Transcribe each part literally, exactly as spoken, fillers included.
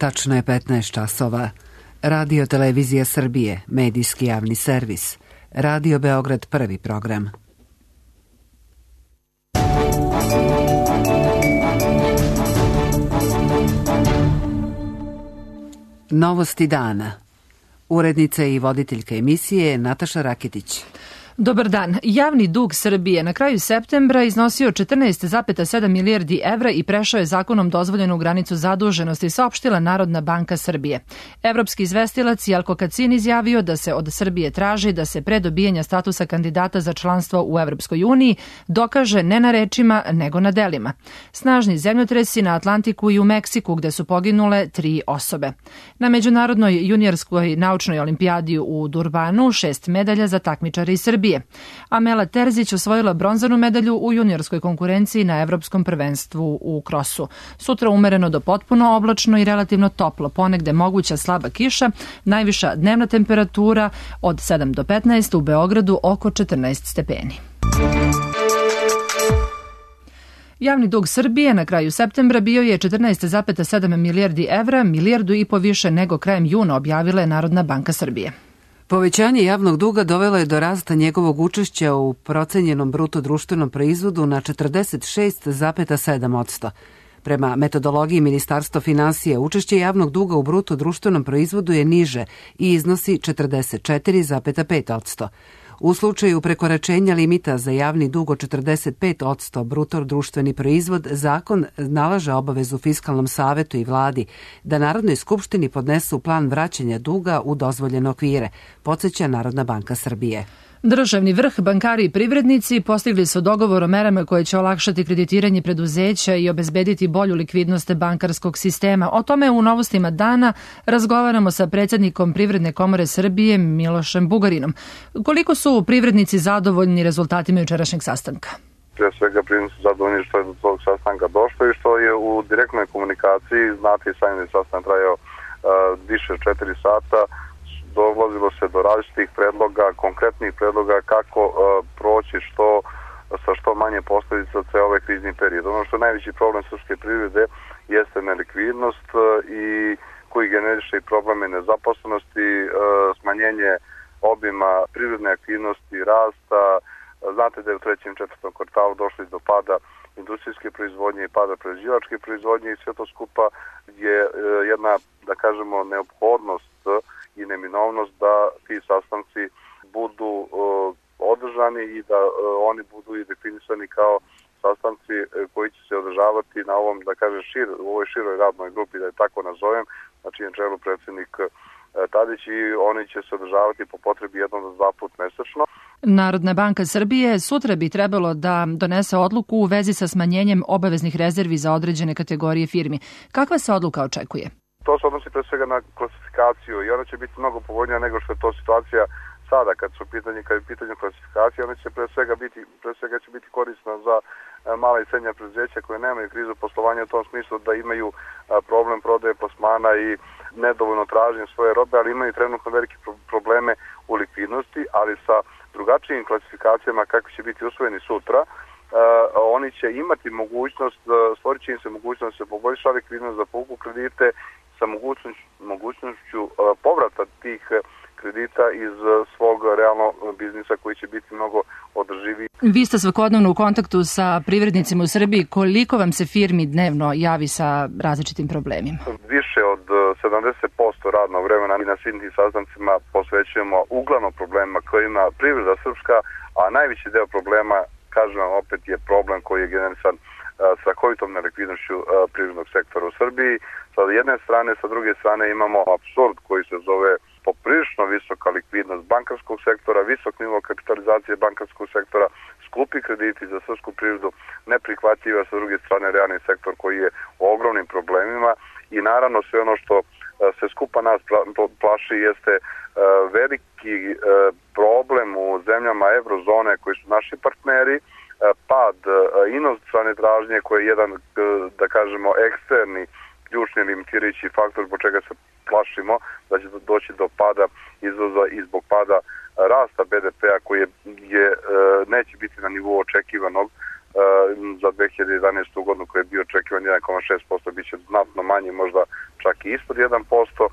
Tačno je petnaest časova. Radio Televizija Srbije, medijski javni servis. Radio Beograd prvi program. Novosti dana. Urednica i voditeljka emisije Nataša Raketić. Dobar dan. Javni dug Srbije na kraju septembra iznosio četrnaest zarez sedam milijardi evra i prešao je zakonom dozvoljenu granicu zaduženosti, saopštila Narodna banka Srbije. Evropski izvestilac Jelko Kacin izjavio da se od Srbije traži da se pre dobijanja statusa kandidata za članstvo u Evropskoj uniji dokaže ne na rečima nego na delima. Snažni zemljotresi na Atlantiku i u Meksiku gde su poginule tri osobe. Na Međunarodnoj juniorskoj naučnoj olimpijadi u Durbanu šest medalja za takmičare iz Srbije. Amela Terzić osvojila bronzanu medalju u juniorskoj konkurenciji na Evropskom prvenstvu u krosu. Sutra umereno do potpuno oblačno i relativno toplo, ponegde moguća slaba kiša, najviša dnevna temperatura od sedam do petnaest, u Beogradu oko četrnaest stepeni. Javni dug Srbije na kraju septembra bio je četrnaest zarez sedam milijardi evra, milijardu i po više nego krajem juna, objavila je Narodna banka Srbije. Povećanje javnog duga dovelo je do rasta njegovog učešća u procenjenom bruto društvenom proizvodu na četrdeset šest zarez sedam posto. Prema metodologiji Ministarstva finansija, učešće javnog duga u bruto društvenom proizvodu je niže i iznosi četrdeset četiri zarez pet posto. U slučaju prekoračenja limita za javni dug od četrdeset pet posto bruto društveni proizvod, zakon nalaže obavezu Fiskalnom savetu i vladi da Narodnoj skupštini podnesu plan vraćanja duga u dozvoljene okvire, podsjeća Narodna banka Srbije. Državni vrh, bankari i privrednici postigli su dogovor o merama koje će olakšati kreditiranje preduzeća i obezbediti bolju likvidnost bankarskog sistema. O tome u Novostima dana razgovaramo sa predsjednikom Privredne komore Srbije Milošem Bugarinom. Koliko su privrednici zadovoljni rezultatima jučerašnjeg sastanka? Prije svega privrednici su zadovoljni što je do tog sastanka došlo i što je u direktnoj komunikaciji, znate i sami sastanak trajao uh, više od četiri sata, dolazilo se do različitih predloga, konkretnih predloga kako uh, proći što sa što manje posljedica ceo ovaj krizni period. Ono što je najveći problem srpske privrede jeste nelikvidnost uh, i koji generiše i probleme nezaposlenosti, uh, smanjenje obima privredne aktivnosti, rasta. Znate da je u trećem i četvrtom kvartalu došli do pada industrijske proizvodnje i pada prerađivačke proizvodnje i sve to skupa je uh, jedna, da kažemo, neophodnost i neminovnost da ti sastanci budu uh, održani i da uh, oni budu i definisani kao sastanci uh, koji će se održavati na ovom, da kažem, šir, u ovoj široj radnoj grupi, da je tako nazovem, znači na čelu predsjednik uh, Tadić i oni će se održavati po potrebi jednom do dva put mesečno. Narodna banka Srbije sutra bi trebalo da donese odluku u vezi sa smanjenjem obaveznih rezervi za određene kategorije firmi. Kakva se odluka očekuje? To se odnosi pre svega na klasifikaciju i ona će biti mnogo povoljnija nego što je to situacija sada kad su pitanje, kad je pitanje klasifikacije, ona će pre svega biti, pre svega će biti korisna za mala i srednja preduzeća koje nemaju krizu poslovanja u tom smislu da imaju problem prodaje plasmana i nedovoljno traženje svoje robe, ali imaju trenutno velike probleme u likvidnosti, ali sa drugačijim klasifikacijama kakvi će biti usvojeni sutra, Uh, oni će imati mogućnost, uh, stvorit će im se mogućnost da se poboljša likvidnost za povuku kredite sa mogućnošću, mogućnošću uh, povrata tih kredita iz uh, svog realnog biznisa koji će biti mnogo održiviji. Vi ste svakodnevno u kontaktu sa privrednicima u Srbiji. Koliko vam se firmi dnevno javi sa različitim problemima? Više od sedamdeset posto radnog vremena i na svim tim sastancima posvećujemo uglavnom problemima koje ima privreda srpska, a najveći deo problema, kažem vam opet, je problem koji je generisan uh, strahovitom nelikvidnošću uh, privrednog sektora u Srbiji. Sa jedne strane, sa druge strane imamo apsurd koji se zove poprilično visoka likvidnost bankarskog sektora, visok nivo kapitalizacije bankarskog sektora, skupi krediti za srpsku privredu, neprihvatljiva sa druge strane realni sektor koji je u ogromnim problemima i naravno sve ono što uh, se skupa nas plaši jeste uh, veliki uh, problem u zemljama eurozone koji su naši partneri, pad inostrane tražnje koji je jedan, da kažemo, eksterni ključni limitirajući faktor zbog čega se plašimo da će doći do pada izvoza i zbog pada rasta be de pea koji je, je neće biti na nivou očekivanog za dve hiljade jedanaestu godinu koji je bio očekivan jedan zarez šest posto, bit će znatno manji, možda čak i ispod jedan posto.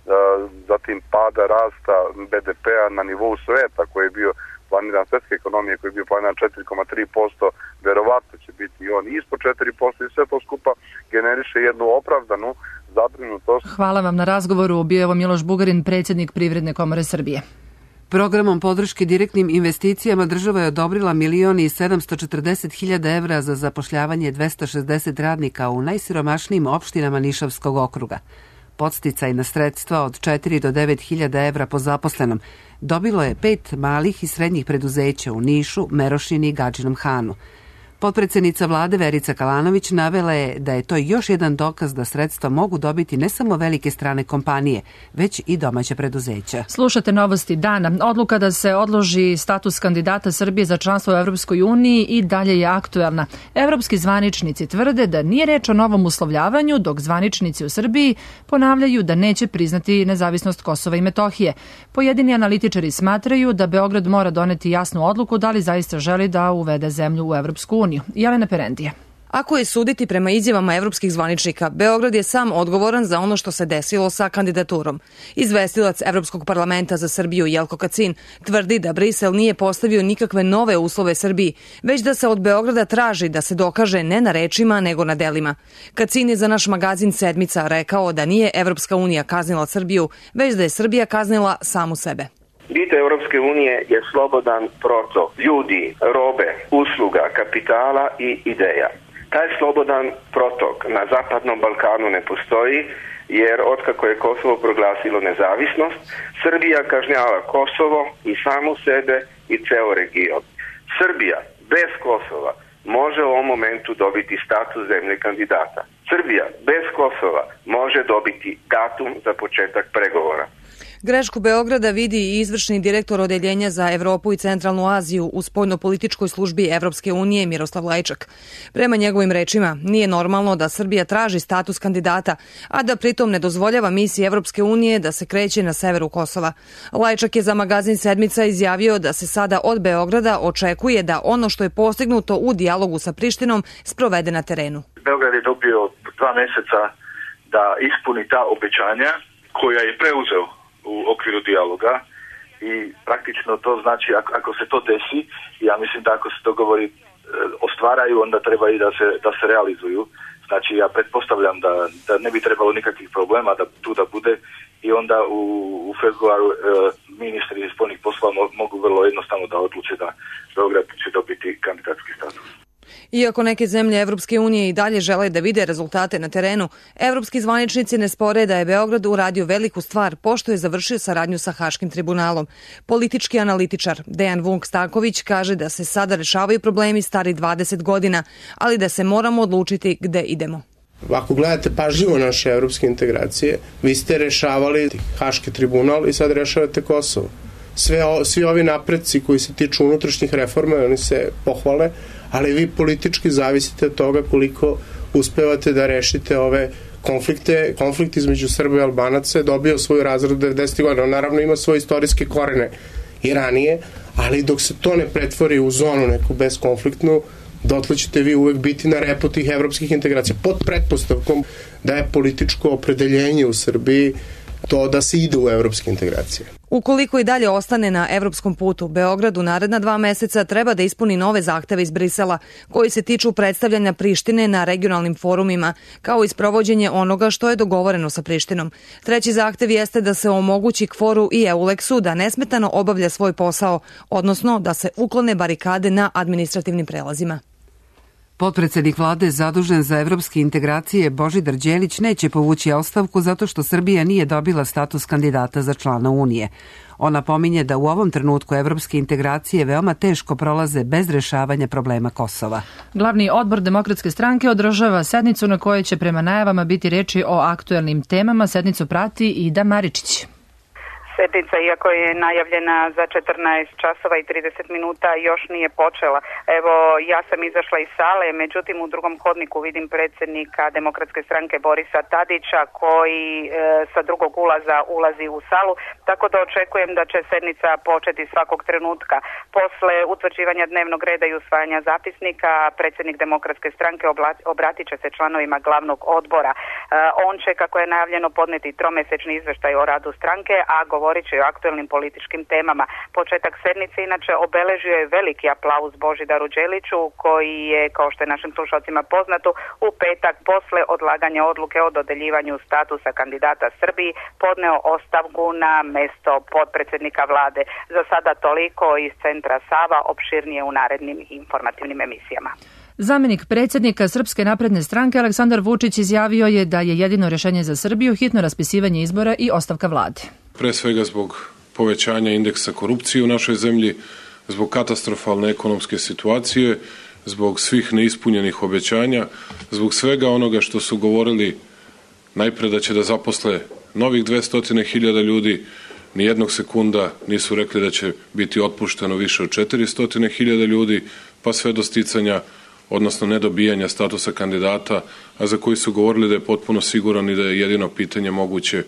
Zatim pada rasta be de pea na nivou sveta koji je bio planiran, svetske ekonomije koji je bio planiran četiri zarez tri posto, verovatno će biti i on ispod četiri posto i sve to skupa generiše jednu opravdanu zabrinutost. Hvala vam na razgovoru. Bio je ovo Miloš Bugarin, predsjednik Privredne komore Srbije. Programom podrške direktnim investicijama država je odobrila milion i sedamsto četrdeset hiljada evra za zapošljavanje dvesta šezdeset radnika u najsiromašnijim opštinama Nišavskog okruga. Podsticajna sredstva od četiri do devet hiljada evra po zaposlenom dobilo je pet malih i srednjih preduzeća u Nišu, Merošini i Gadžinom Hanu. Potpredsednica vlade Verica Kalanović navela je da je to još jedan dokaz da sredstva mogu dobiti ne samo velike strane kompanije, već i domaće preduzeća. Slušate novosti dana. Odluka da se odloži status kandidata Srbije za članstvo u Evropskoj uniji i dalje je aktuelna. Evropski zvaničnici tvrde da nije reč o novom uslovljavanju, dok zvaničnici u Srbiji ponavljaju da neće priznati nezavisnost Kosova i Metohije. Pojedini analitičari smatraju da Beograd mora doneti jasnu odluku da li zaista želi da uvede zemlju u Evropsku uniju. Jelena Perendije. Ako je suditi prema izjavama evropskih zvaničnika, Beograd je sam odgovoran za ono što se desilo sa kandidaturom. Izvestilac Evropskog parlamenta za Srbiju Jelko Kacin tvrdi da Brisel nije postavio nikakve nove uslove Srbiji, već da se od Beograda traži da se dokaže ne na rečima nego na delima. Kacin je za naš magazin Sedmica rekao da nije Evropska unija kaznila Srbiju, već da je Srbija kaznila samu sebe. Bit Europske unije je slobodan protok ljudi, robe, usluga, kapitala i ideja. Taj slobodan protok na Zapadnom Balkanu ne postoji, jer otkako je Kosovo proglasilo nezavisnost, Srbija kažnjava Kosovo i samu sebe i ceo region. Srbija bez Kosova može u ovom momentu dobiti status zemlje kandidata. Srbija bez Kosova može dobiti datum za početak pregovora. Grešku Beograda vidi i izvršni direktor Odeljenja za Evropu i Centralnu Aziju u spoljnopolitičkoj službi Evropske unije Miroslav Lajčak. Prema njegovim rečima, nije normalno da Srbija traži status kandidata, a da pritom ne dozvoljava misiji Evropske unije da se kreće na severu Kosova. Lajčak je za magazin Sedmica izjavio da se sada od Beograda očekuje da ono što je postignuto u dijalogu sa Prištinom sprovede na terenu. Beograd je dobio dva meseca da ispuni ta obećanja koja je preuzeo u okviru dijaloga i praktično to znači ako, ako se to desi, ja mislim da ako se dogovori e, ostvaraju, onda treba i da se, da se realizuju. Znači ja pretpostavljam da, da ne bi trebalo nikakvih problema da tu da bude i onda u, u februaru e, ministri spoljnih poslova mogu vrlo jednostavno da odluče da Beograd će dobiti kandidatski status. Iako neke zemlje Evropske unije i dalje žele da vide rezultate na terenu, evropski zvaničnici ne spore da je Beograd uradio veliku stvar pošto je završio saradnju sa Haškim tribunalom. Politički analitičar Dejan Vuk Stanković kaže da se sada rešavaju problemi stari dvadeset godina, ali da se moramo odlučiti gde idemo. Ako gledate pažljivo naše evropske integracije, vi ste rešavali Haški tribunal i sad rešavate Kosovo. Sve, svi ovi napreci koji se tiču unutrašnjih reforme, oni se pohvale, ali vi politički zavisite od toga koliko uspevate da rešite ove konflikte. Konflikt između Srba i Albanaca je dobio svoju razradu devedesetih godina. On naravno ima svoje istorijske korene i ranije, ali dok se to ne pretvori u zonu neku beskonfliktnu, dotle ćete vi uvek biti na repu tih evropskih integracija. Pod pretpostavkom da je političko opredeljenje u Srbiji to da se ide u evropske integracije. Ukoliko i dalje ostane na evropskom putu, Beograd u naredna dva meseca treba da ispuni nove zahteve iz Brisela, koji se tiču predstavljanja Prištine na regionalnim forumima, kao i sprovođenje onoga što je dogovoreno sa Prištinom. Treći zahtev jeste da se omogući Kforu i Euleksu da nesmetano obavlja svoj posao, odnosno da se uklone barikade na administrativnim prelazima. Potpredsednik vlade zadužen za evropske integracije Božidar Đelić neće povući ostavku zato što Srbija nije dobila status kandidata za člana Unije. On napominje da u ovom trenutku evropske integracije veoma teško prolaze bez rešavanja problema Kosova. Glavni odbor Demokratske stranke održava sednicu na kojoj će prema najavama biti reči o aktuelnim temama. Sednicu prati Ida Maričić. Sednica, iako je najavljena za četrnaest časova i trideset minuta, još nije počela. Evo, ja sam izašla iz sale, međutim u drugom hodniku vidim predsjednika Demokratske stranke Borisa Tadića koji e, sa drugog ulaza ulazi u salu, tako da očekujem da će sednica početi svakog trenutka. Posle utvrđivanja dnevnog reda i usvajanja zapisnika, predsjednik Demokratske stranke obratit će se članovima glavnog odbora. E, on će, kako je najavljeno, podneti tromjesečni izvještaj o radu stranke, a govorit će o aktuelnim političkim temama. Početak sednice inače obeležio je veliki aplauz Božidaru Đeliću koji je, kao što je našim slušalcima poznato, u petak posle odlaganja odluke o dodeljivanju statusa kandidata Srbiji podneo ostavku na mesto potpredsjednika vlade. Za sada toliko iz centra Sava, opširnije u narednim informativnim emisijama. Zamjenik predsjednika Srpske napredne stranke Aleksandar Vučić izjavio je da je jedino rješenje za Srbiju hitno raspisivanje izbora i ostavka vlade. Pre svega zbog povećanja indeksa korupcije u našoj zemlji, zbog katastrofalne ekonomske situacije, zbog svih neispunjenih obećanja, zbog svega onoga što su govorili najpre da će da zaposle novih dvesta hiljada ljudi, ni jednog sekunda nisu rekli da će biti otpušteno više od četiristo hiljada ljudi, pa sve do sticanja, odnosno nedobijanja statusa kandidata, a za koji su govorili da je potpuno siguran i da je jedino pitanje moguće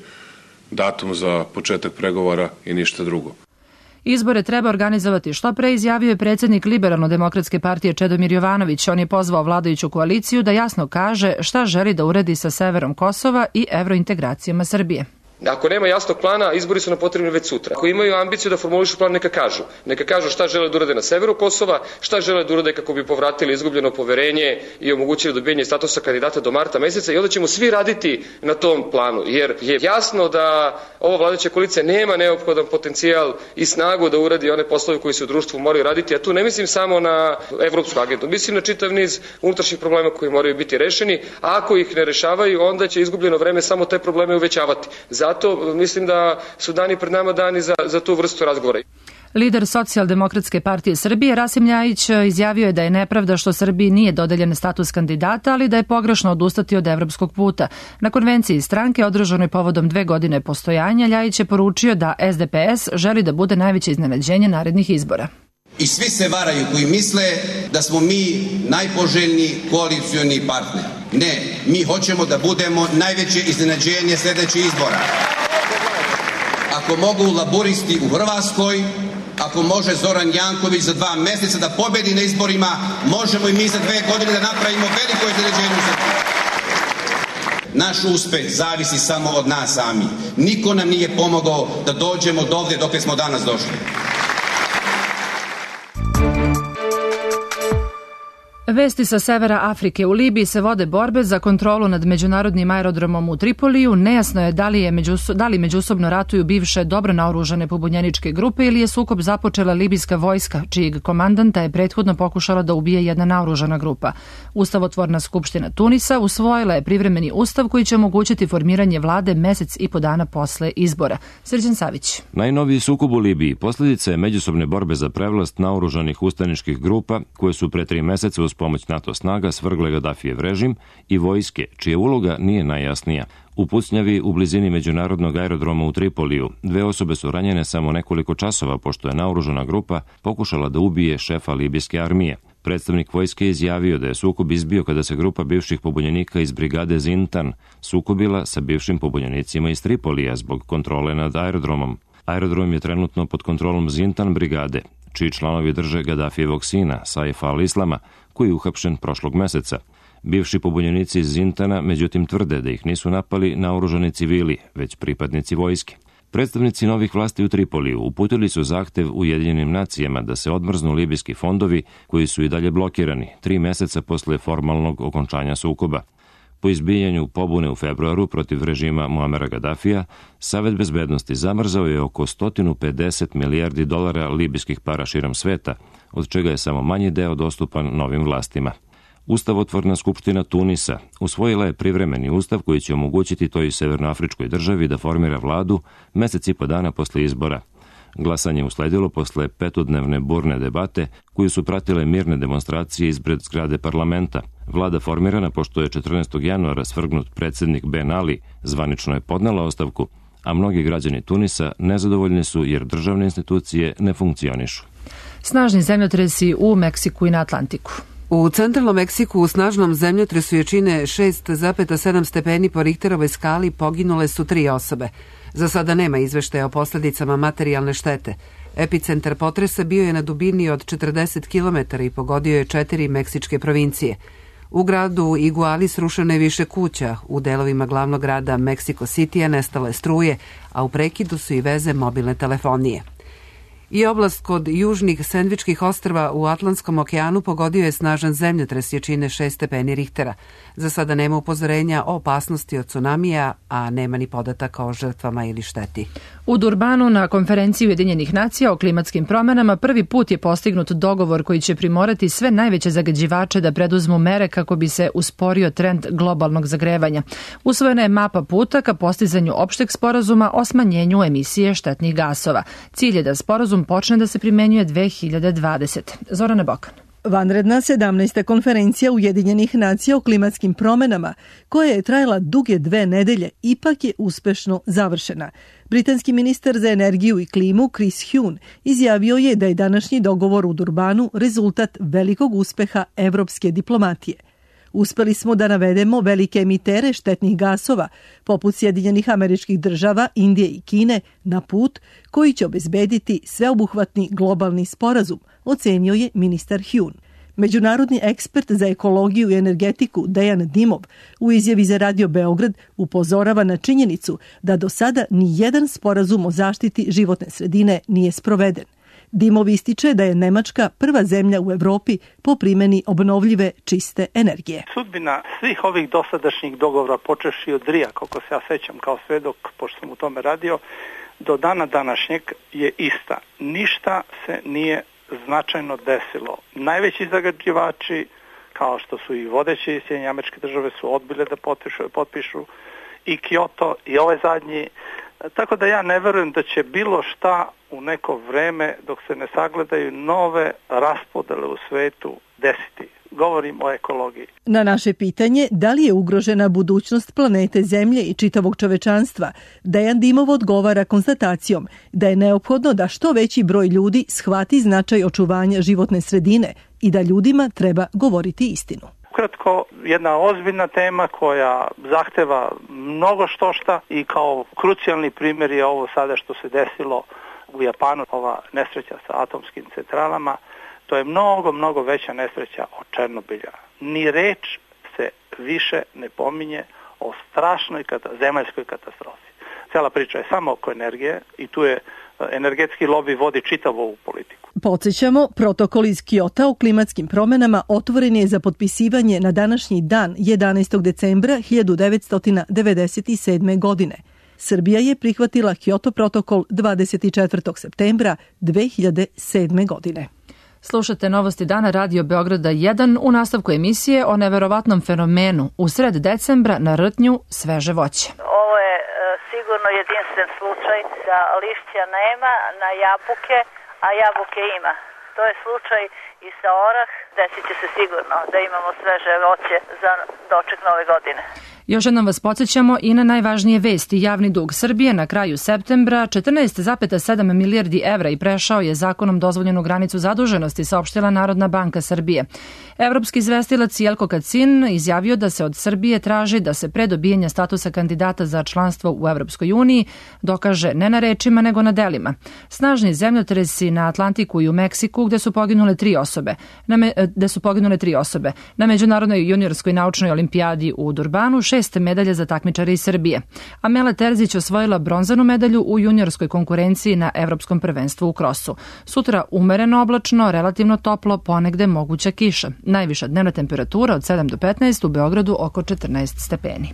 datum za početak pregovara i ništa drugo. Izbore treba organizovati što pre, izjavio je predsjednik Liberalno-demokratske partije Čedomir Jovanović. On je pozvao vladajuću koaliciju da jasno kaže šta želi da uredi sa severom Kosova i evrointegracijama Srbije. Ako nema jasnog plana, izbori su nam potrebni već sutra. Ako imaju ambiciju da formulišu plan, neka kažu. Neka kažu šta žele da urade na severu Kosova, šta žele da urade kako bi povratili izgubljeno poverenje i omogućili dobijanje statusa kandidata do marta meseca i onda ćemo svi raditi na tom planu. Jer je jasno da ova vladajuća koalicija nema neophodan potencijal i snagu da uradi one poslove koji se u društvu moraju raditi, a tu ne mislim samo na evropsku agendu. Mislim na čitav niz unutrašnjih problema koji moraju biti rešeni, a ako ih ne rešavaju, onda će izgubljeno vreme samo te probleme uvećavati. Zato mislim da su dani pred nama dani za, za tu vrstu razgovora. Lider Socijaldemokratske partije Srbije Rasim Ljajić izjavio je da je nepravda što Srbiji nije dodeljen status kandidata, ali da je pogrešno odustati od evropskog puta. Na konvenciji stranke održanoj povodom dve godine postojanja, Ljajić je poručio da S D P S želi da bude najveće iznenađenje narednih izbora. I svi se varaju koji misle da smo mi najpoželjniji koalicioni partner. Ne, mi hoćemo da budemo najveće iznenađenje sljedećih izbora. Ako mogu laburisti u Hrvatskoj, ako može Zoran Janković za dva mjeseca da pobedi na izborima, možemo i mi za dve godine da napravimo veliko iznenađenje u Srbiji. Naš uspeh zavisi samo od nas sami. Niko nam nije pomogao da dođemo do ovdje dok smo danas došli. Vesti sa severa Afrike. U Libiji se vode borbe za kontrolu nad međunarodnim aerodromom u Tripoliju. Nejasno je da li, je međuso, da li međusobno ratuju bivše dobro naoružane pobunjeničke grupe ili je sukob započela libijska vojska, čijeg komandanta je prethodno pokušala da ubije jedna naoružana grupa. Ustavotvorna skupština Tunisa usvojila je privremeni ustav koji će omogućiti formiranje vlade mesec i po dana posle izbora. Srđan Savić. Najnoviji sukob u Libiji posljedica je međusobne borbe za prevlast naoružanih ustaničkih grupa koje su pre tri meseca uz pomoć NATO snaga svrgle Gadafijev režim i vojske, čija uloga nije najjasnija. U pucnjavi u blizini međunarodnog aerodroma u Tripoliju dve osobe su ranjene samo nekoliko časova pošto je naoružana grupa pokušala da ubije šefa libijske armije. Predstavnik vojske izjavio da je sukob izbio kada se grupa bivših pobunjenika iz brigade Zintan sukobila sa bivšim pobunjenicima iz Tripolija zbog kontrole nad aerodromom. Aerodrom je trenutno pod kontrolom Zintan brigade, čiji članovi drže Gadafijevog sina, Saifa al-Islama, koji je uhapšen prošlog meseca. Bivši pobunjenici iz Zintana međutim tvrde da ih nisu napali naoružani civili, već pripadnici vojske. Predstavnici novih vlasti u Tripoliju uputili su zahtev Ujedinjenim nacijama da se odmrznu libijski fondovi koji su i dalje blokirani, tri meseca posle formalnog okončanja sukoba. Po izbijanju pobune u februaru protiv režima Muamera Gadafija, Savet bezbednosti zamrzao je oko sto pedeset milijardi dolara libijskih para širom sveta, od čega je samo manji deo dostupan novim vlastima. Ustavotvorna skupština Tunisa usvojila je privremeni ustav koji će omogućiti toj severnoafričkoj državi da formira vladu mesec i po dana posle izbora. Glasanje usledilo posle petodnevne burne debate koju su pratile mirne demonstracije ispred zgrade parlamenta. Vlada formirana pošto je četrnaestog januara svrgnut predsjednik Ben Ali, zvanično je podnela ostavku, a mnogi građani Tunisa nezadovoljni su jer državne institucije ne funkcionišu. Snažni zemljotresi u Meksiku i na Atlantiku. U centralnom Meksiku u snažnom zemljotresu jačine šest zarez sedam stepeni po Richterovoj skali poginule su tri osobe. Za sada nema izveštaja o posledicama materijalne štete. Epicentar potresa bio je na dubini od četrdeset kilometara i pogodio je četiri meksičke provincije. U gradu Iguali srušeno je više kuća, u delovima glavnog grada Mexico City-a nestalo je struje, a u prekidu su i veze mobilne telefonije. I oblast kod južnih Sendvičkih ostrva u Atlantskom okeanu pogodio je snažan zemljotres jačine šest stepeni Richtera. Za sada nema upozorenja o opasnosti od tsunamija, a nema ni podataka o žrtvama ili šteti. U Durbanu na konferenciji Ujedinjenih nacija o klimatskim promenama prvi put je postignut dogovor koji će primorati sve najveće zagađivače da preduzmu mere kako bi se usporio trend globalnog zagrevanja. Usvojena je mapa puta ka postizanju opšteg sporazuma o smanjenju emisije štetnih gasova. Cilj je da sporazum počne da se primenjuje dve hiljade dvadesete. Zorana Bokan. Vanredna sedamnaesta konferencija Ujedinjenih nacija o klimatskim promenama, koja je trajala duge dve nedelje, ipak je uspešno završena. Britanski ministar za energiju i klimu Chris Huhne izjavio je da je današnji dogovor u Durbanu rezultat velikog uspeha evropske diplomatije. Uspeli smo da navedemo velike emitere štetnih gasova, poput Sjedinjenih Američkih Država, Indije i Kine, na put koji će obezbediti sveobuhvatni globalni sporazum, ocenio je ministar Huhne. Međunarodni ekspert za ekologiju i energetiku Dejan Dimov u izjavi za Radio Beograd upozorava na činjenicu da do sada ni jedan sporazum o zaštiti životne sredine nije sproveden. Dimov ističe da je Nemačka prva zemlja u Evropi po primjeni obnovljive čiste energije. Sudbina svih ovih dosadašnjih dogovora, počevši od Rija, kako se ja sećam kao svedok, pošto sam u tome radio, do dana današnjeg je ista. Ništa se nije značajno desilo. Najveći zagađivači, kao što su i vodeće Sjedinjene Američke Države, su odbile da potpišu, potpišu i Kyoto i ovaj zadnji. Tako da ja ne verujem da će bilo šta u neko vreme, dok se ne sagledaju nove raspodele u svetu, desiti. Govorim o ekologiji. Na naše pitanje da li je ugrožena budućnost planete Zemlje i čitavog čovečanstva, Dejan Dimov odgovara konstatacijom da je neophodno da što veći broj ljudi shvati značaj očuvanja životne sredine i da ljudima treba govoriti istinu. Ukratko, jedna ozbiljna tema koja zahteva mnogo štošta i kao krucijalni primjer je ovo sada što se desilo u Japanu, ova nesreća sa atomskim centralama. To je mnogo, mnogo veća nesreća od Černobilja. Ni reč se više ne pominje o strašnoj kata- zemaljskoj katastrofi. Cijela priča je samo oko energije i tu je energetski lobi vodi čitavu ovu politiku. Podsjećamo, protokol iz Kyota o klimatskim promenama otvoren je za potpisivanje na današnji dan jedanaestog decembra hiljadu devetsto devedeset sedme. godine. Srbija je prihvatila Kyoto protokol dvadeset četvrtog septembra dve hiljade sedme. godine. Slušate Novosti dana Radio Beograda jedan u nastavku emisije o neverovatnom fenomenu u sred decembra na rtnju sveže voće. Ovo je e, sigurno jedinstven slučaj da lišća nema na jabuke, a jabuke ima. To je slučaj i sa orah, desit će se sigurno da imamo sveže voće za doček nove godine. Još jednom vas podsjećamo i na najvažnije vesti. Javni dug Srbije na kraju septembra četrnaest zarez sedam milijardi evra i prešao je zakonom dozvoljenu granicu zaduženosti, saopštila Narodna banka Srbije. Evropski izvestilac Jelko Kacin izjavio da se od Srbije traži da se pre dobijanja statusa kandidata za članstvo u Evropskoj uniji dokaže ne na rečima nego na delima. Snažni zemljotresi na Atlantiku i u Meksiku gde su poginule tri osobe. Na me, gde su poginule tri osobe. Na Međunarodnoj juniorskoj naučnoj olimpijadi u Durbanu šest medalja za takmičare iz Srbije. Amela Terzić osvojila bronzanu medalju u juniorskoj konkurenciji na Evropskom prvenstvu u krosu. Sutra umereno oblačno, relativno toplo, ponegde moguća kiša. Najviša dnevna temperatura od sedam do petnaest, u Beogradu oko četrnaest stepeni.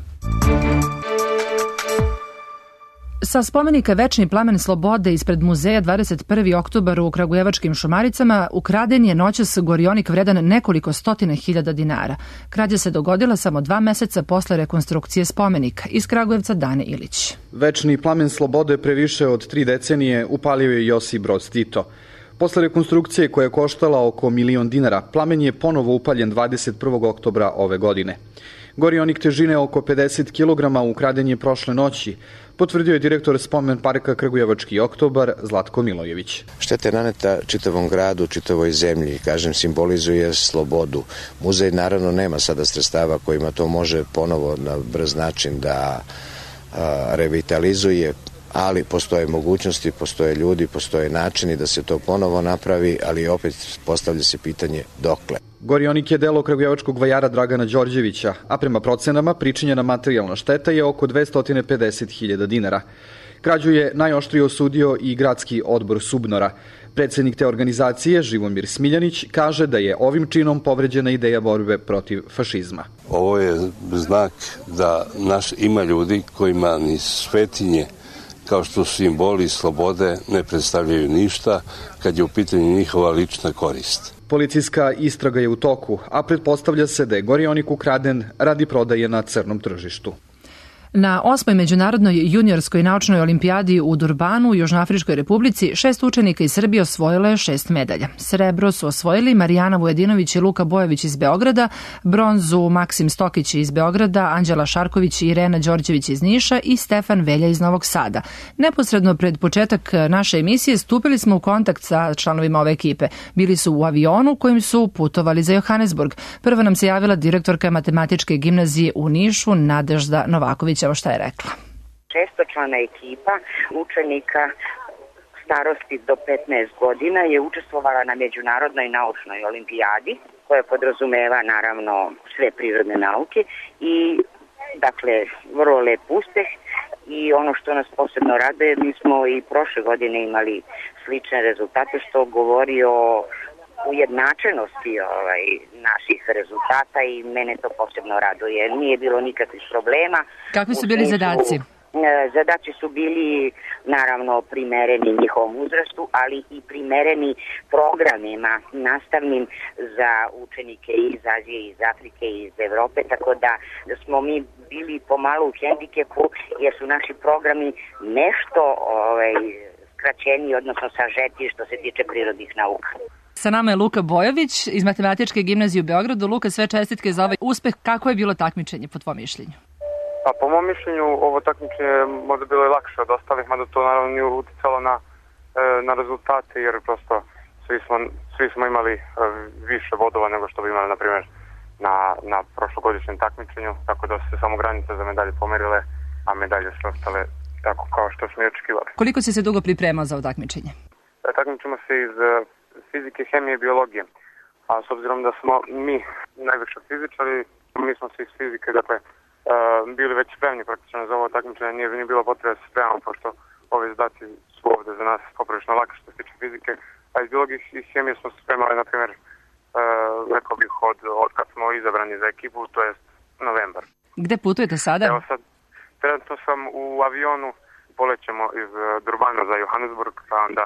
Sa spomenika Večni plamen slobode ispred muzeja dvadeset prvi oktobar u Kragujevačkim Šumaricama ukraden je noćas gorionik vredan nekoliko stotina hiljada dinara. Krađa se dogodila samo dva meseca posle rekonstrukcije spomenika. Iz Kragujevca Dane Ilić. Večni plamen slobode pre više od tri decenije upalio je Josip Broz Tito. Posle rekonstrukcije koja je koštala oko milion dinara, plamen je ponovo upaljen dvadeset prvog oktobra ove godine. Gorionik težine oko pedeset kilograma ukraden je prošle noći, potvrdio je direktor Spomen parka Kragujevački oktobar Zlatko Milojević. Šteta je naneta čitavom gradu, čitavoj zemlji, kažem, simbolizuje slobodu. Muzej naravno nema sada sredstava kojima to može ponovo na brz način da a, revitalizuje, ali postoje mogućnosti, postoje ljudi, postoje načini da se to ponovo napravi, ali opet postavlja se pitanje dokle. Gorionik je delo kragujevačkog vajara Dragana Đorđevića, a prema procenama pričinjena materijalna šteta je oko dvesta pedeset hiljada dinara. Krađu je najoštrije osudio i gradski odbor Subnora. Predsednik te organizacije, Živomir Smiljanić, kaže da je ovim činom povređena ideja borbe protiv fašizma. Ovo je znak da naš ima ljudi kojima ni svetinje kao što su simboli slobode ne predstavljaju ništa kad je u pitanju njihova lična korist. Policijska istraga je u toku, a pretpostavlja se da je Gorionik ukraden radi prodaje na crnom tržištu. Na osmoj međunarodnoj juniorskoj naučnoj olimpijadi u Durbanu u Južnoafričkoj republici šest učenika iz Srbije osvojilo je šest medalja. Srebro su osvojili Marijana Vujedinović i Luka Bojović iz Beograda, bronzu Maksim Stokić iz Beograda, Anđela Šarković i Irena Đorđević iz Niša i Stefan Velja iz Novog Sada. Neposredno pred početak naše emisije stupili smo u kontakt sa članovima ove ekipe. Bili su u avionu kojim su putovali za Johannesburg. Prva nam se javila direktorka Matematičke gimnazije u Nišu, Nadežda Novaković. Evo šta je rekla. Šestočlana ekipa učenika starosti do petnaest godina je učestvovala na Međunarodnoj naučnoj olimpijadi, koja podrazumeva naravno sve prirodne nauke i dakle vrlo lep uspeh. I ono što nas posebno raduje, mi smo i prošle godine imali slične rezultate, što govori o ujednačenosti ovaj, naših rezultata i mene to posebno raduje. Nije bilo nikakvih problema. Kakvi su bili zadaci? Zadaci su bili naravno primereni njihovom uzrastu, ali i primereni programima nastavnim za učenike iz Azije, iz Afrike i iz Evrope, tako da smo mi bili pomalo u hendikepu jer su naši programi nešto ovaj, skraćeni, odnosno sažeti što se tiče prirodnih nauka. Sa nama je Luka Bojović iz Matematičke gimnazije u Beogradu. Luka, sve čestitke za ovaj uspeh. Kako je bilo takmičenje po tvom mišljenju? Pa po mom mišljenju ovo takmičenje možda bilo je lakše od ostalih, mada to naravno nije uticalo na, na rezultate, jer prosto svi smo, svi smo imali više bodova nego što bi imali, na primjer, na, na prošlogodišnjem takmičenju, tako da su se samo granice za medalje pomerile, a medalje su ostale tako kao što smo i očekivali. Koliko si se dugo pripremao za ovo takmičenje? Takmičimo se iz fizike, hemije i biologije, a s obzirom da smo mi najviše fizičari, mi smo svi iz fizike, dakle, bili već spremni praktično za ovo takmičenje, nije, nije bilo potrebe da se spremamo, pošto ove zadaci su ovde za nas poprilično lake što se tiče fizike, a iz biologije i hemije smo se spremali, na primjer, rekao bih od, od kad smo izabrani za ekipu, to je novembar. Gde putujete sada? Evo sad, trenutno sam u avionu, polećemo iz Durbana za Johannesburg, pa onda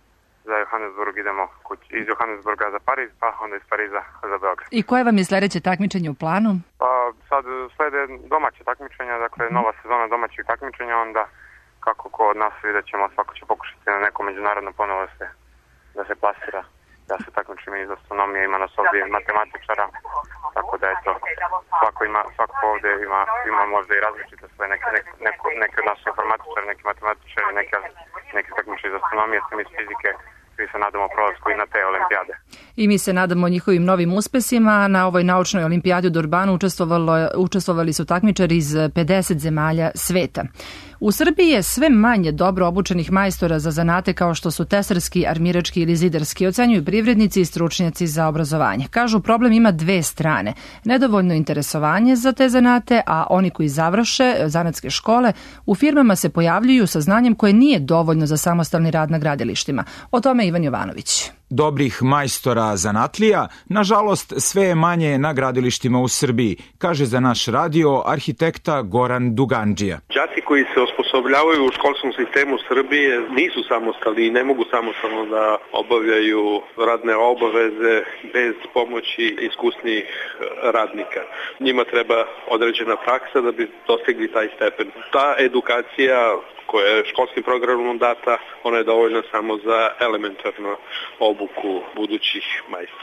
za Johannesburg idemo kući, iz Johannesburga za Pariz, pa onda iz Pariza za Beograd. I koje vam je sledeće takmičenje u planu? Pa sad slede domaće takmičenja, dakle nova sezona domaćih takmičenja, onda kako ko od nas vidjet ćemo, svako će pokušati na neko međunarodno ponovo da se, da se plasira. Ja se takmičim iz astronomije, ima nas ovdje matematičara, tako da je to, svako, ima, svako ovdje ima, ima možda i različite sve, neke, neke, neko, neke od nas su informatičari, neki matematičari, neke, neke takmiče iz astronomije, sam iz fizike, svi se nadamo prolazku i na te olimpijade. I mi se nadamo njihovim novim uspesima. Na ovoj naučnoj olimpijadi u Durbanu učestvovali su takmičari iz pedeset zemalja sveta. U Srbiji je sve manje dobro obučenih majstora za zanate kao što su tesarski, armirački ili zidarski, ocenjuju privrednici i stručnjaci za obrazovanje. Kažu, problem ima dve strane. Nedovoljno interesovanje za te zanate, a oni koji završe zanatske škole u firmama se pojavljuju sa znanjem koje nije dovoljno za samostalni rad na gradilištima. O tome Ivan Jovanović. Dobrih majstora zanatlija, nažalost, sve je manje na gradilištima u Srbiji, kaže za naš radio arhitekta Goran Dugandžija. Đaci koji se osposobljavaju u školskom sistemu Srbije nisu samostalni i ne mogu samostalno da obavljaju radne obaveze bez pomoći iskusnih radnika. Njima treba određena praksa da bi dostigli taj stepen. Ta edukacija koja je školskim programom data, ona je dovoljna samo za elementarnu obuku budućih majstora.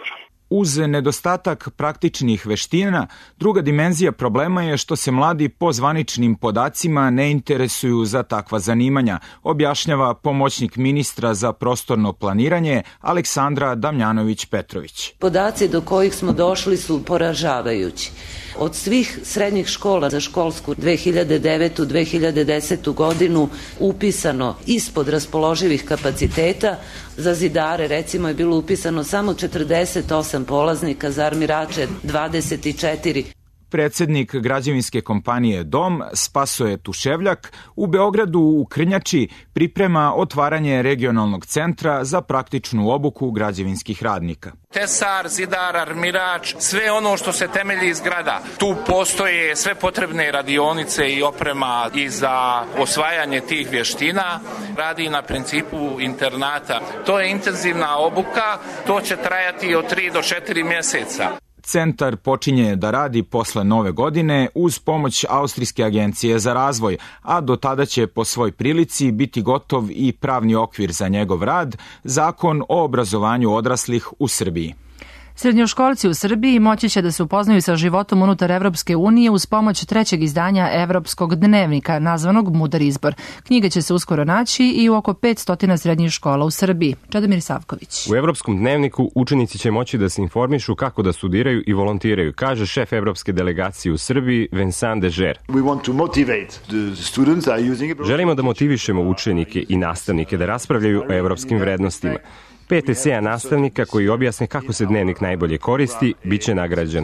Uz nedostatak praktičnih veština, druga dimenzija problema je što se mladi po zvaničnim podacima ne interesuju za takva zanimanja, objašnjava pomoćnik ministra za prostorno planiranje Aleksandra Damjanović-Petrović. Podaci do kojih smo došli su poražavajući. Od svih srednjih škola za školsku dve hiljade devete dve hiljade desete godinu upisano ispod raspoloživih kapaciteta, za zidare recimo je bilo upisano samo četrdeset osam polaznika, za armirače dvadeset četiri. Predsednik građevinske kompanije Dom, Spasoje Tuševljak, u Beogradu u Krnjači priprema otvaranje regionalnog centra za praktičnu obuku građevinskih radnika. Tesar, zidar, armirač, sve ono što se temelji iz grada. Tu postoje sve potrebne radionice i oprema i za osvajanje tih vještina. Radi na principu internata. To je intenzivna obuka, to će trajati od tri do četiri mjeseca. Centar počinje da radi posle nove godine uz pomoć Austrijske agencije za razvoj, a do tada će po svoj prilici biti gotov i pravni okvir za njegov rad, Zakon o obrazovanju odraslih u Srbiji. Srednjoškolci u Srbiji moći će da se upoznaju sa životom unutar Evropske unije uz pomoć trećeg izdanja Evropskog dnevnika, nazvanog Mudar izbor. Knjiga će se uskoro naći i u oko petsto srednjih škola u Srbiji. Čedomir Savković. U Evropskom dnevniku učenici će moći da se informišu kako da studiraju i volontiraju, kaže šef Evropske delegacije u Srbiji Vincent Deger. Želimo da motivišemo učenike i nastavnike da raspravljaju o evropskim vrednostima. Pet eseja nastavnika koji objasne kako se dnevnik najbolje koristi, bit će nagrađeno.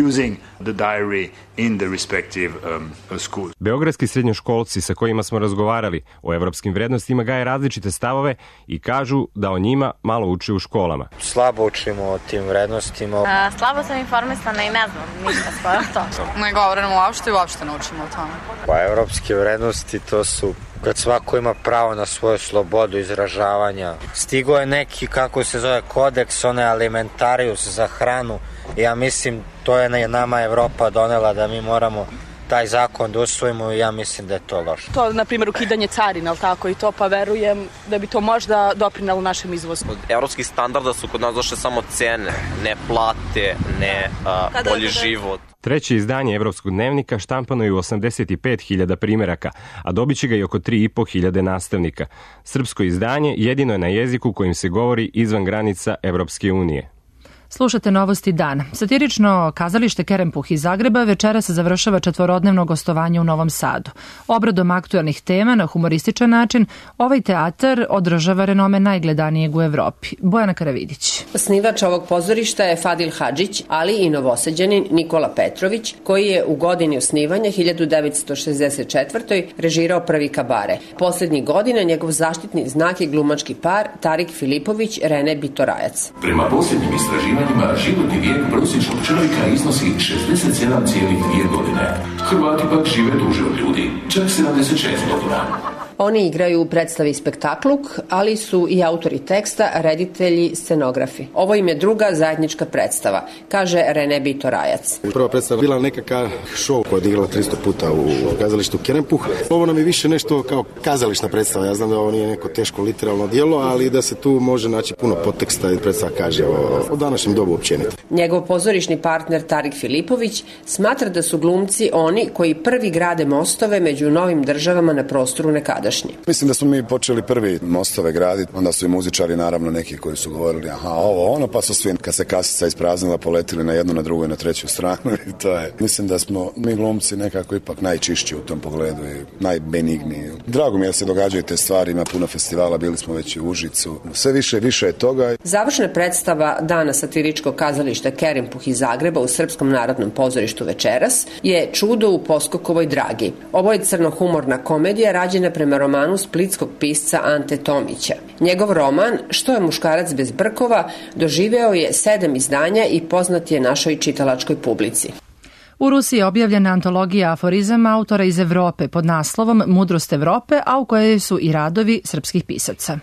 Beogradski srednjoškolci sa kojima smo razgovarali o evropskim vrednostima gaje različite stavove i kažu da o njima malo uče u školama. Slabo učimo o tim vrednostima. A, slabo sam informisana i ne znam ništa skoro to. Ne govorimo uopšte i uopšte ne učimo o tome. Pa evropske vrednosti to su kad svako ima pravo na svoju slobodu izražavanja. Stigo je neki, kako se zove, kodeks, onaj alimentarius za hranu. Ja mislim, to je nama Evropa donela da mi moramo taj zakon da usvojimo i ja mislim da je to loše. To, na primjer, ukidanje carina, ali tako i to, pa verujem da bi to možda doprinalo našem izvozu. Od evropskih standarda su kod nas došle samo cene, ne plate, ne a, bolji život. Treće izdanje Evropskog dnevnika štampano je u osamdeset pet hiljada primjeraka, a dobit će ga i oko tri i po hiljade nastavnika. Srpsko izdanje jedino je na jeziku kojim se govori izvan granica Evropske unije. Slušate Novosti dana. Satirično kazalište Kerempuh iz Zagreba večeras se završava četvorodnevno gostovanje u Novom Sadu. Obradom aktualnih tema na humorističan način ovaj teatar održava renome najgledanijeg u Evropi. Bojana Karavidić. Osnivač ovog pozorišta je Fadil Hadžić, ali i novosađanin Nikola Petrović, koji je u godini osnivanja hiljadu devetsto šezdeset četvrtoj režirao prvi kabare. Poslednjih godina njegov zaštitni znak je glumački par Tarik Filipović, Rene Bitorajac. Prema posljednjim istraživanjima životni vijek prosječnog čovjeka iznosi šezdeset sedam zarez dvije godine. Hrvati pak žive duže od ljudi, čak sedamdeset šest godina. Oni igraju u predstavi Spektakluk, ali su i autori teksta, reditelji, scenografi. Ovo im je druga zajednička predstava, kaže Rene Bitorajac. Prva predstava bila nekakav show koja je odigrala tristo puta u kazalištu Kerempuh. Ovo nam je više nešto kao kazališna predstava. Ja znam da ovo nije neko teško literalno djelo, ali da se tu može naći puno podteksta i predstava kaže o, o današnjem dobu općenito. Njegov pozorišni partner Tarik Filipović smatra da su glumci oni koji prvi grade mostove među novim državama na prostoru nekada. Mislim da smo mi počeli prvi mostove graditi, onda su i muzičari naravno neki koji su govorili aha ovo ono, pa su svi kad se kasica ispraznila poletili na jednu, na drugu i na treću stranu i to je. Mislim da smo mi glumci nekako ipak najčišći u tom pogledu i najbenigniji. Drago mi je da se događaju te stvari, ima puno festivala, bili smo već i u Užicu. Sve više više je toga. Završna predstava Dana satiričkog kazališta Kerempuh iz Zagreba u Srpskom narodnom pozorištu večeras je Čudo u Poskokovoj dragi. Ovo je crnohumorna komedija rađena prema romanu splitskog pisca Ante Tomića. Njegov roman Što je muškarac bez brkova doživeo je sedam izdanja i poznat je našoj čitalačkoj publici. U Rusiji je objavljena antologija aforizama autora iz Evrope pod naslovom Mudrost Evrope, a u kojoj su i radovi srpskih pisaca.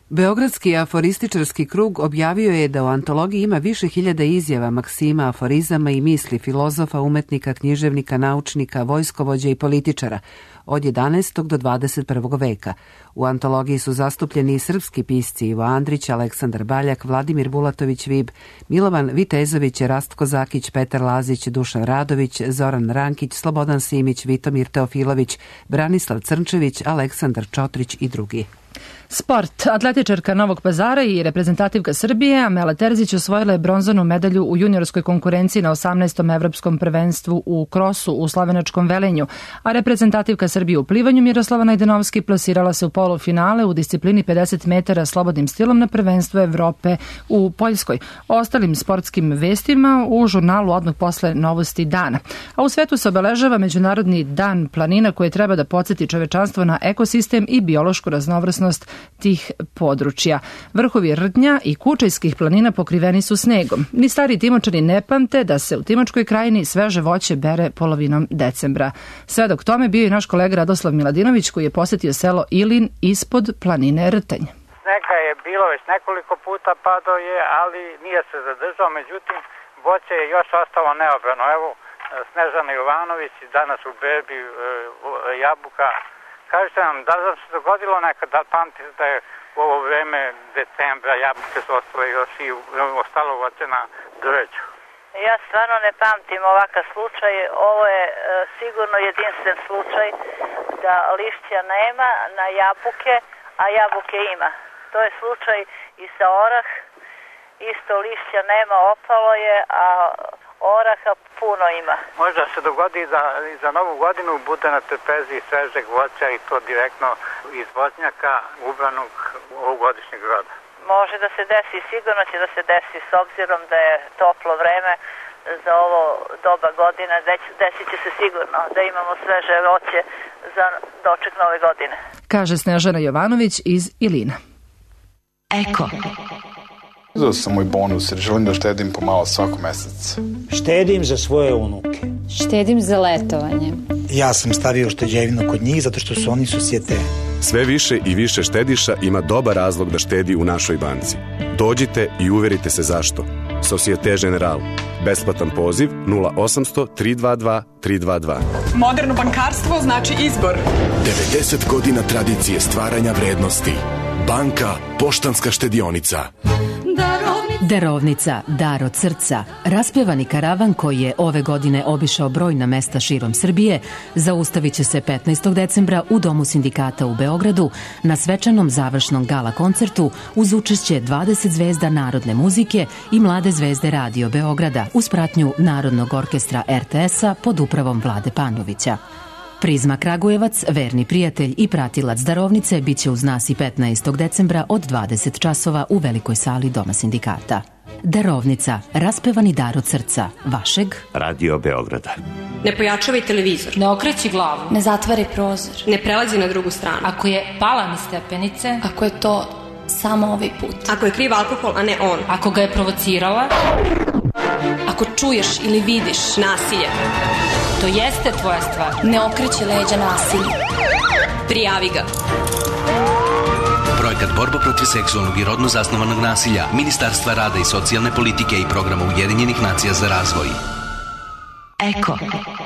Beogradski aforističarski krug objavio je da u antologiji ima više hiljada izjava, maksima, aforizama i misli filozofa, umetnika, književnika, naučnika, vojskovođa i političara od jedanaestog do dvadeset prvog veka. U antologiji su zastupljeni i srpski pisci Ivo Andrić, Aleksandar Baljak, Vladimir Bulatović-Vib, Milovan Vitezović, Rastko Zakić, Petar Lazić, Dušan Radović, Zoran Rankić, Slobodan Simić, Vitomir Teofilović, Branislav Crnčević, Aleksandar Čotrić i drugi. Sport. Atletičarka Novog Pazara i reprezentativka Srbije Amela Terzić osvojila je bronzanu medalju u juniorskoj konkurenciji na osamnaestom evropskom prvenstvu u krosu u Slavenačkom Velenju, a reprezentativka Srbije u plivanju Miroslava Najdenovski plasirala se u polufinale u disciplini pedeset metara slobodnim stilom na prvenstvu Evrope u Poljskoj. O ostalim sportskim vestima u žurnalu odmah posle Novosti dana. A u svetu se obeležava Međunarodni dan planina koji treba da podsjeti čovečanstvo na ekosistem i biološku raznovrsnost tih područja. Vrhovi Rdnja i Kučajskih planina pokriveni su snegom. Ni stari Timočani ne pamte da se u Timočkoj krajini sveže voće bere polovinom decembra. Svedok tome bio i naš kolega Radoslav Miladinović koji je posjetio selo Ilin ispod planine Rtanj. Snega je bilo već nekoliko puta padao je, ali nije se zadržao, međutim voće je još ostalo neobrano. Evo Snežana Jovanović danas u berbi e, jabuka. Kažete nam, da li se dogodilo nekad, da pamtite da je u ovo vreme decembra jabuke su ostale još i ostalo voće na drveću? Ja stvarno ne pamtim ovakav slučaj. Ovo je e, sigurno jedinstven slučaj da lišća nema na jabuke, a jabuke ima. To je slučaj i sa orah. Isto lišća nema, opalo je, a oraha puno ima. Možda se dogodi da za novu godinu bude na trpezi svežeg voća i to direktno iz voćnjaka ubranog ovogodišnjeg roda. Može da se desi, sigurno će da se desi s obzirom da je toplo vreme za ovo doba godina, desit će se sigurno da imamo sveže voće za doček nove godine. Kaže Snežana Jovanović iz Ilina. Eko. Uzeo sam moj bonus jer želim da štedim pomalo svako mesec. Štedim za svoje unuke. Štedim za letovanje. Ja sam stavio šteđevinu kod njih zato što su oni susjete. Sve više i više štediša ima dobar razlog da štedi u našoj banci. Dođite i uverite se zašto. Societe Generale. Besplatan poziv nula osamsto tri dva dva tri dva dva. Moderno bankarstvo znači izbor. devedeset godina tradicije stvaranja vrednosti. Banka Poštanska štedionica. Darovnica, dar od srca. Raspjevani karavan koji je ove godine obišao brojna mesta širom Srbije zaustavit će se petnaestog decembra u Domu sindikata u Beogradu na svečanom završnom gala koncertu uz učešće dvadeset zvezda narodne muzike i mlade zvezde Radio Beograda uz pratnju Narodnog orkestra er te es-a pod upravom Vlade Panovića. Prizma Kragujevac, verni prijatelj i pratilac darovnice, bit će uz nas i petnaestog decembra od dvadeset časova u velikoj sali Doma sindikata. Darovnica, raspevani dar od srca, vašeg Radio Beograda. Ne pojačavaj televizor. Ne okreći glavu. Ne zatvari prozor. Ne prelazi na drugu stranu. Ako je pala mi stepenice. Ako je to samo ovaj put. Ako je kriv alkohol, a ne on. Ako ga je provocirala. Ako čuješ ili vidiš nasilje. To jeste tvoja stvar. Ne okreći leđa nasilju. Prijavi ga. Projekat Borba protiv seksualnog i rodno zasnovanog nasilja Ministarstva rada i socijalne politike i programa Ujedinjenih nacija za razvoj. Eko.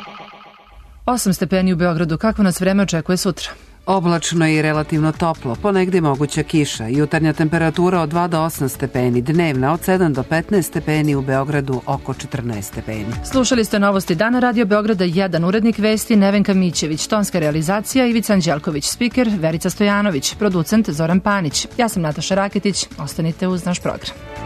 osam stepeni u Beogradu. Kako nas vreme očekuje sutra? Oblačno i relativno toplo, ponegde moguća kiša, jutarnja temperatura od dva do osam stepeni, dnevna od sedam do petnaest stepeni, u Beogradu oko četrnaest stepeni. Slušali ste Novosti dana Radio Beograda jedan, urednik vesti Nevenka Mićević, tonska realizacija Ivica Anđelković, spiker Verica Stojanović, producent Zoran Panić. Ja sam Nataša Raketić, ostanite uz naš program.